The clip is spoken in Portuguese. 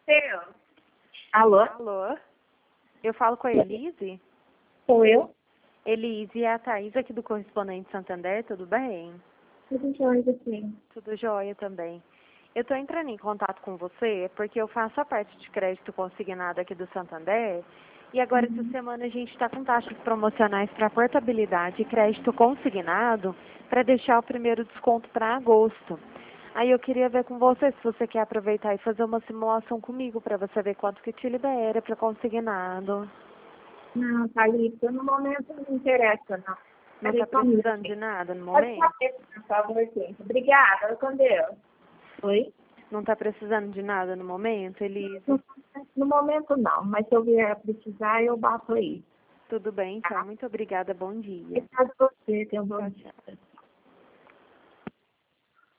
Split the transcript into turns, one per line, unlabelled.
aconteceu?
Alô?
Alô? Eu falo com a Elise?
Sou eu?
Elise, é a Thaís aqui do Correspondente Santander, tudo bem?
Tudo jóia, sim.
Tudo jóia também. Eu estou entrando em contato com você porque eu faço a parte de crédito consignado aqui do Santander e agora essa semana a gente está com taxas promocionais para portabilidade e crédito consignado para deixar o primeiro desconto para agosto. Aí eu queria ver com você se você quer aproveitar e fazer uma simulação comigo para você ver quanto que te libera para consignado.
Não, Thalita, no momento não interessa, não.
Não está precisando de nada no
Pode
momento?
saber, por favor, sim. Obrigada, com Deus. Oi?
Não está precisando de nada no momento, Elise?
No momento não, mas se eu vier a precisar, eu bato aí.
Tudo bem, então. Muito obrigada. Bom dia.
Obrigada a você, tenha um bom dia.
Tchau, tchau.